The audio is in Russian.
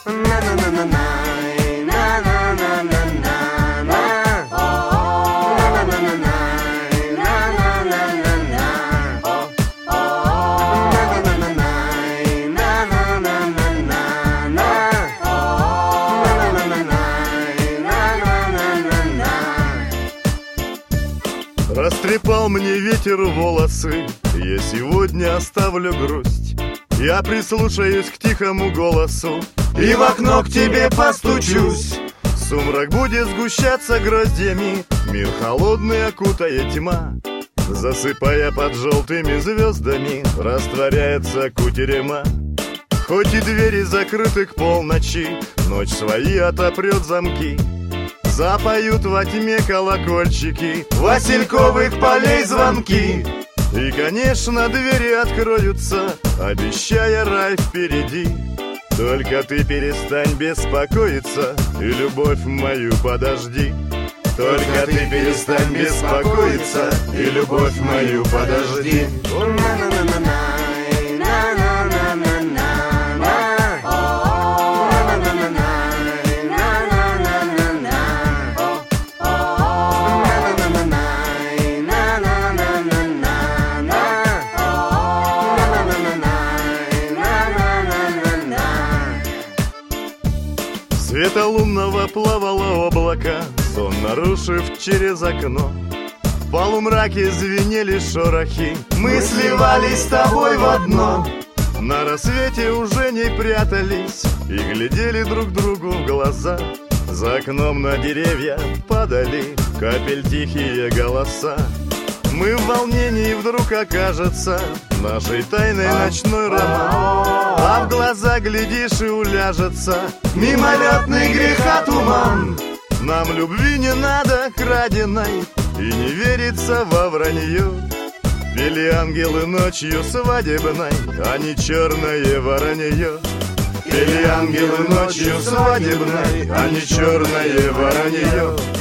Растрепал мне ветер волосы, я сегодня оставлю грусть. Я прислушаюсь к тихому голосу и в окно к тебе постучусь. Сумрак будет сгущаться гроздьями, мир холодный окутая тьма. Засыпая под желтыми звездами, растворяется кутерема. Хоть и двери закрыты к полночи, ночь свои отопрет замки. Запоют во тьме колокольчики, васильковых полей звонки. И, конечно, двери откроются, обещая рай впереди. Только ты перестань беспокоиться и любовь мою подожди. Только ты перестань беспокоиться и любовь мою подожди. Света лунного плавало облако, сон нарушив через окно. В полумраке звенели шорохи, мы сливались с тобой в одно. На рассвете уже не прятались и глядели друг другу в глаза. За окном на деревья падали капель тихие голоса. Мы в волнении вдруг окажется нашей тайной ночной роман. А в глаза глядишь и уляжется мимолетный греха туман. Нам любви не надо краденой и не верится во вранье. Пели ангелы ночью свадебной, а не черное воронье. Пели ангелы ночью свадебной, а не черное воронье.